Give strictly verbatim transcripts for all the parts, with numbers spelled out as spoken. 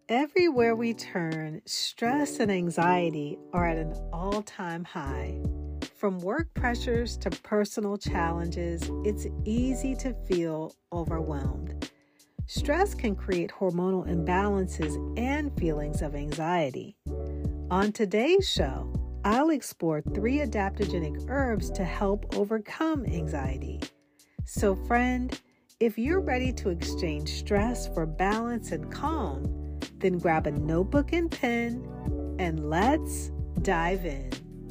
Everywhere we turn, stress and anxiety are at an all-time high. From work pressures to personal challenges, it's easy to feel overwhelmed. Stress can create hormonal imbalances and feelings of anxiety. On today's show, I'll explore three adaptogenic herbs to help overcome anxiety. So friend, if you're ready to exchange stress for balance and calm, then grab a notebook and pen and let's dive in.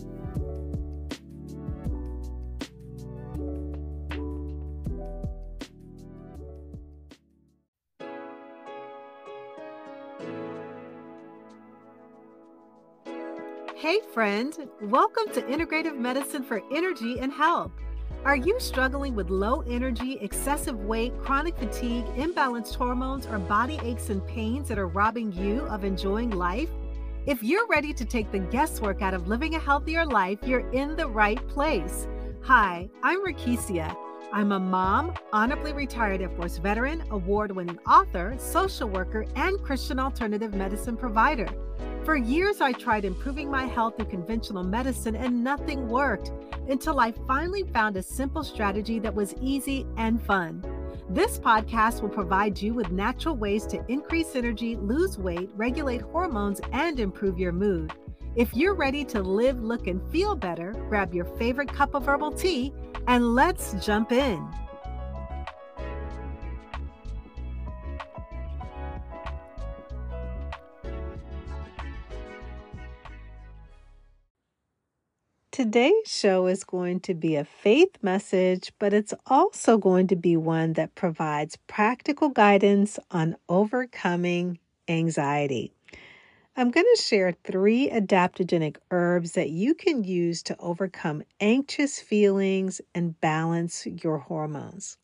Hey friend, welcome to Integrative Medicine for Energy and Health. Are you struggling with low energy, excessive weight, chronic fatigue, imbalanced hormones, or body aches and pains that are robbing you of enjoying life? If you're ready to take the guesswork out of living a healthier life, you're in the right place. Hi, I'm Rakesia. I'm a mom, honorably retired Air Force veteran, award-winning author, social worker, and Christian alternative medicine provider. For years, I tried improving my health through conventional medicine and nothing worked until I finally found a simple strategy that was easy and fun. This podcast will provide you with natural ways to increase energy, lose weight, regulate hormones, and improve your mood. If you're ready to live, look, and feel better, grab your favorite cup of herbal tea and let's jump in. Today's show is going to be a faith message, but it's also going to be one that provides practical guidance on overcoming anxiety. I'm going to share three adaptogenic herbs that you can use to overcome anxious feelings and balance your hormones.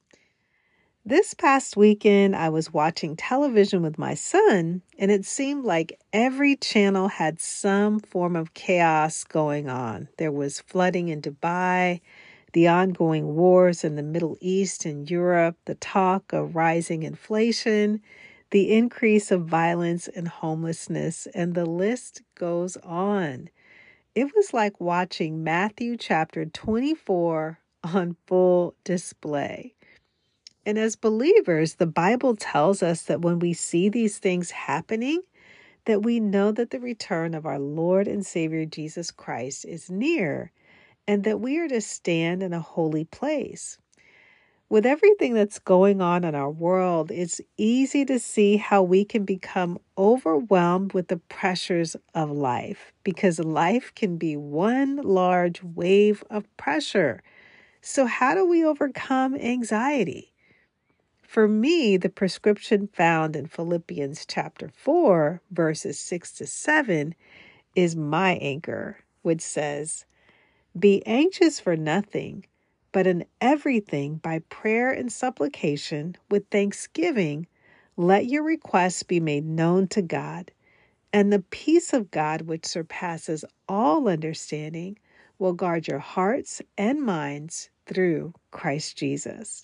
This past weekend, I was watching television with my son, and it seemed like every channel had some form of chaos going on. There was flooding in Dubai, the ongoing wars in the Middle East and Europe, the talk of rising inflation, the increase of violence and homelessness, and the list goes on. It was like watching Matthew chapter twenty-four on full display. And as believers, the Bible tells us that when we see these things happening, that we know that the return of our Lord and Savior Jesus Christ is near, and that we are to stand in a holy place. With everything that's going on in our world, it's easy to see how we can become overwhelmed with the pressures of life, because life can be one large wave of pressure. So how do we overcome anxiety? For me, the prescription found in Philippians chapter four, verses six to seven, is my anchor, which says, "Be anxious for nothing, but in everything by prayer and supplication with thanksgiving, let your requests be made known to God, and the peace of God, which surpasses all understanding, will guard your hearts and minds through Christ Jesus."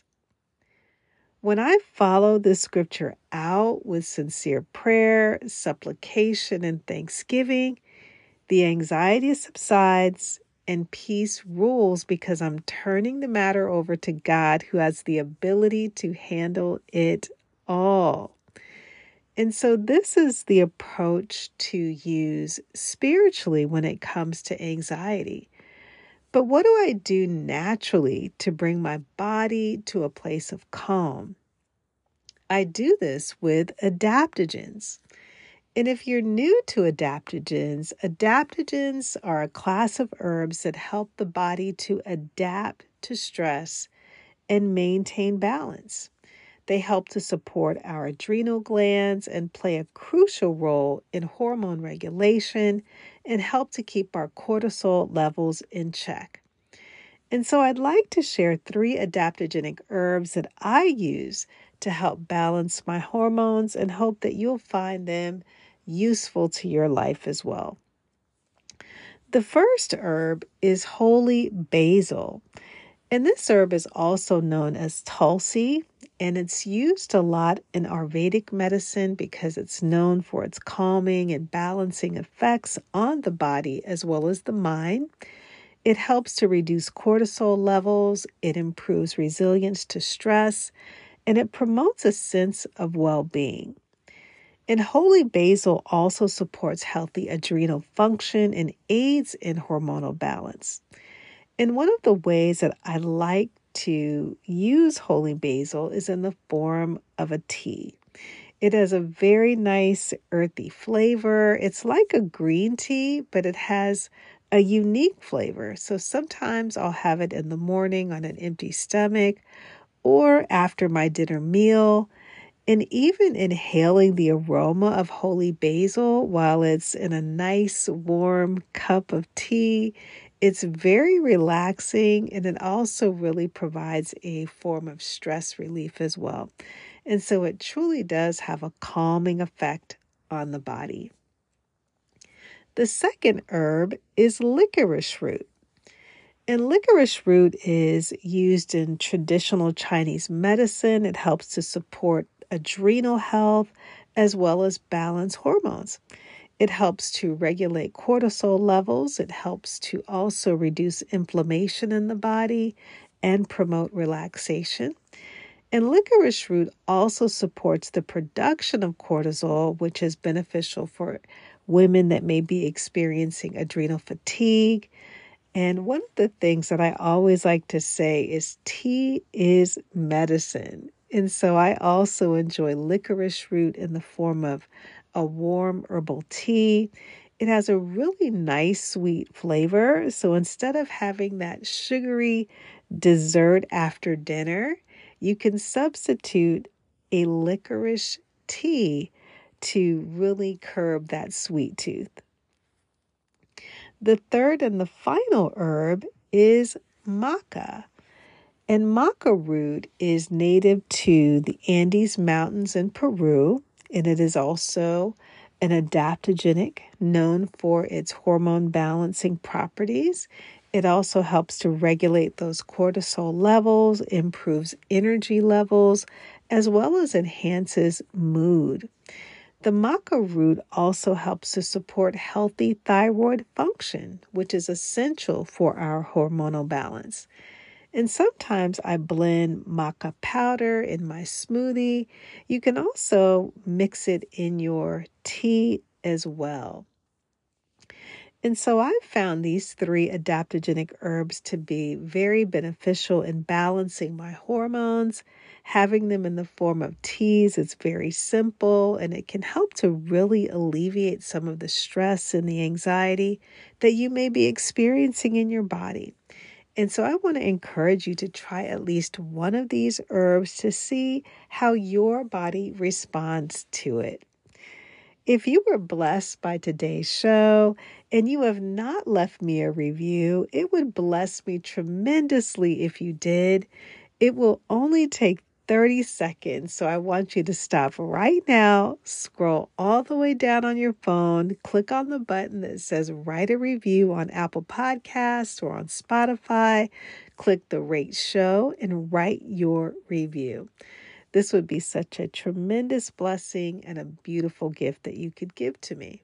When I follow this scripture out with sincere prayer, supplication, and thanksgiving, the anxiety subsides and peace rules because I'm turning the matter over to God, who has the ability to handle it all. And so this is the approach to use spiritually when it comes to anxiety. But what do I do naturally to bring my body to a place of calm? I do this with adaptogens. And if you're new to adaptogens, adaptogens are a class of herbs that help the body to adapt to stress and maintain balance. They help to support our adrenal glands and play a crucial role in hormone regulation and help to keep our cortisol levels in check. And so I'd like to share three adaptogenic herbs that I use to help balance my hormones and hope that you'll find them useful to your life as well. The first herb is holy basil. And this herb is also known as Tulsi, And it's used a lot in Ayurvedic medicine because it's known for its calming and balancing effects on the body as well as the mind. It helps to reduce cortisol levels, it improves resilience to stress, and it promotes a sense of well-being. And holy basil also supports healthy adrenal function and aids in hormonal balance. And one of the ways that I like to use holy basil is in the form of a tea. It has a very nice earthy flavor. It's like a green tea, but it has a unique flavor. So sometimes I'll have it in the morning on an empty stomach or after my dinner meal. And even inhaling the aroma of holy basil while it's in a nice warm cup of tea, it's very relaxing, and it also really provides a form of stress relief as well. And so it truly does have a calming effect on the body. The second herb is licorice root. And licorice root is used in traditional Chinese medicine. It helps to support adrenal health as well as balance hormones. It helps to regulate cortisol levels. It helps to also reduce inflammation in the body and promote relaxation. And licorice root also supports the production of cortisol, which is beneficial for women that may be experiencing adrenal fatigue. And one of the things that I always like to say is tea is medicine. And so I also enjoy licorice root in the form of a warm herbal tea. It has a really nice sweet flavor. So instead of having that sugary dessert after dinner, you can substitute a licorice tea to really curb that sweet tooth. The third and the final herb is maca. And maca root is native to the Andes Mountains in Peru, and it is also an adaptogenic known for its hormone balancing properties. It also helps to regulate those cortisol levels, improves energy levels, as well as enhances mood. The maca root also helps to support healthy thyroid function, which is essential for our hormonal balance. And sometimes I blend maca powder in my smoothie. You can also mix it in your tea as well. And so I've found these three adaptogenic herbs to be very beneficial in balancing my hormones. Having them in the form of teas is very simple, and it can help to really alleviate some of the stress and the anxiety that you may be experiencing in your body. And so I want to encourage you to try at least one of these herbs to see how your body responds to it. If you were blessed by today's show and you have not left me a review, it would bless me tremendously if you did. It will only take thirty seconds, so I want you to stop right now, scroll all the way down on your phone, click on the button that says write a review on Apple Podcasts or on Spotify, click the rate show, and write your review. This would be such a tremendous blessing and a beautiful gift that you could give to me.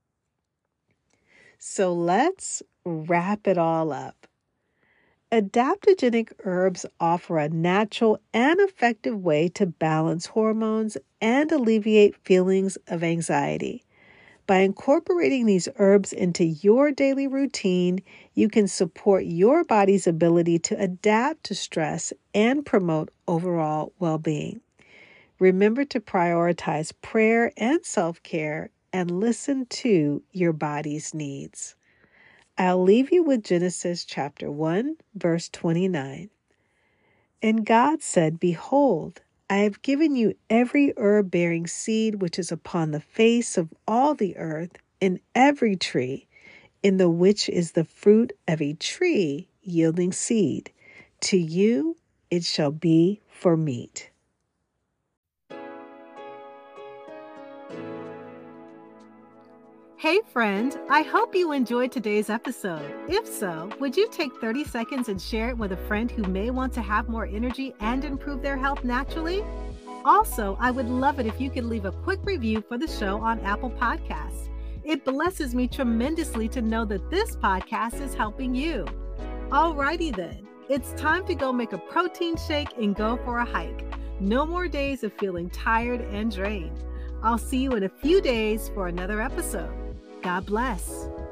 So let's wrap it all up. Adaptogenic herbs offer a natural and effective way to balance hormones and alleviate feelings of anxiety. By incorporating these herbs into your daily routine, you can support your body's ability to adapt to stress and promote overall well-being. Remember to prioritize prayer and self-care and listen to your body's needs. I'll leave you with Genesis chapter one, verse twenty-nine. And God said, Behold, I have given you every herb-bearing seed which is upon the face of all the earth, and every tree, in the which is the fruit of a tree yielding seed. To you it shall be for meat. Hey friend, I hope you enjoyed today's episode. If so, would you take thirty seconds and share it with a friend who may want to have more energy and improve their health naturally? Also, I would love it if you could leave a quick review for the show on Apple Podcasts. It blesses me tremendously to know that this podcast is helping you. Alrighty then, it's time to go make a protein shake and go for a hike. No more days of feeling tired and drained. I'll see you in a few days for another episode. God bless.